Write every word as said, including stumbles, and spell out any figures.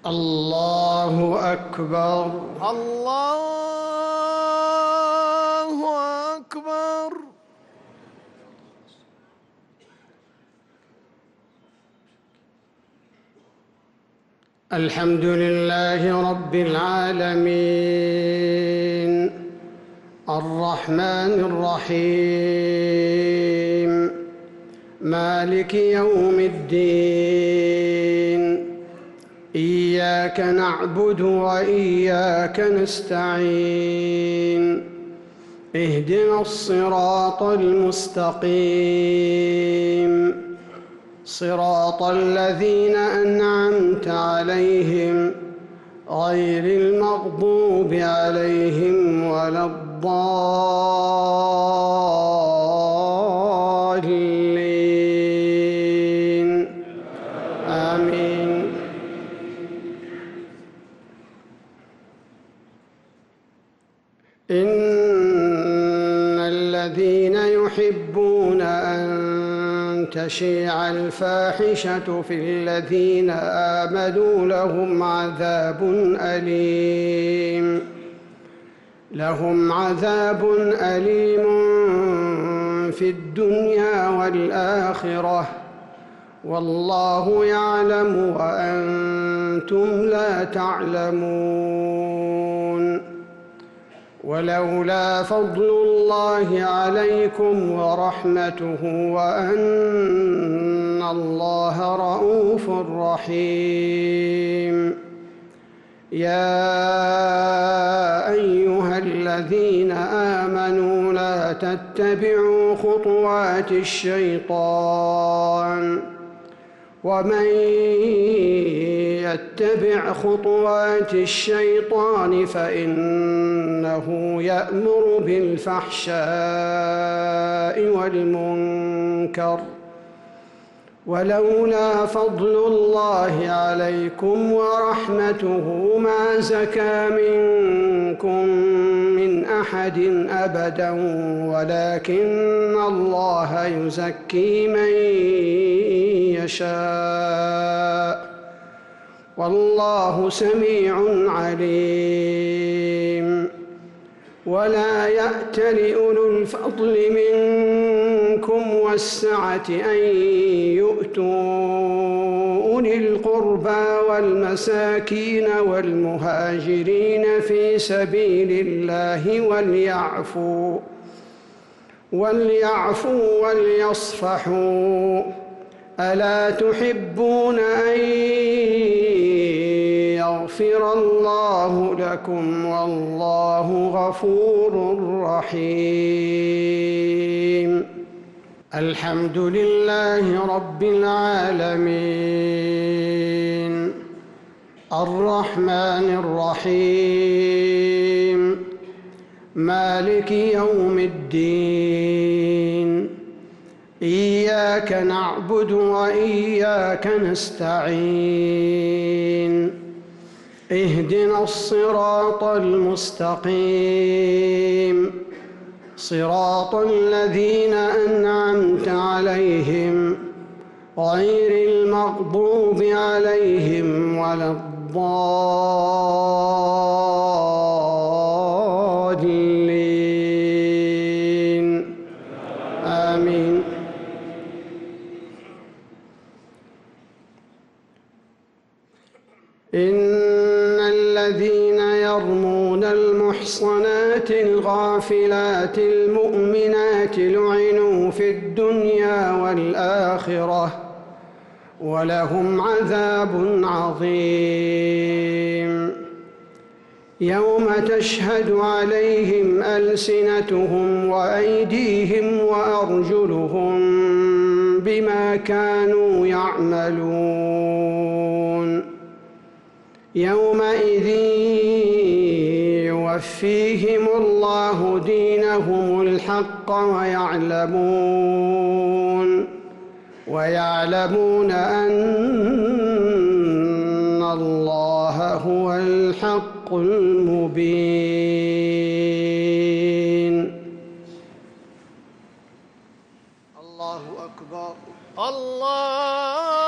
الله أكبر. الله أكبر. الحمد لله رب العالمين الرحمن الرحيم مالك يوم الدين إياك نعبد وإياك نستعين اهدنا الصراط المستقيم صراط الذين أنعمت عليهم غير المغضوب عليهم ولا الضالين آمين. إن الذين يحبون أن تشيع الفاحشة في الذين آمنوا لهم عذاب أليم لهم عذاب أليم في الدنيا والآخرة والله يعلم وأنتم لا تعلمون. ولولا فضل الله عليكم ورحمته وأن الله رءوف رحيم يا أيها الذين آمنوا لا تتبعوا خطوات الشيطان ومن يتبع خطوات الشيطان فإنه يأمر بالفحشاء والمنكر ولولا فضل الله عليكم ورحمته ما زكى منكم من أحد أبدا ولكن الله يزكي من يشاء والله سميع عليم. ولا يأتل أولو الفضل منكم والسعة أن يؤتوا أولي القربى والمساكين والمهاجرين في سبيل الله وليعفوا وليعفوا وليصفحوا ألا تحبون أن يغفر الله لكم والله غفور رحيم. الحمد لله رب العالمين الرحمن الرحيم مالك يوم الدين إياك نعبد وإياك نستعين اهدنا الصراط المستقيم صراط الذين أنعمت عليهم غير المغضوب عليهم ولا الضالين آمين. إن الذين يرمون المحصنات الغافلات المؤمنات لعنوا في الدنيا والآخرة ولهم عذاب عظيم يوم تشهد عليهم ألسنتهم وأيديهم وأرجلهم بما كانوا يعملون يومئذ يوفيهم الله دينهم الحق ويعلمون ويعلمون أن الله هو الحق المبين. الله أكبر. الله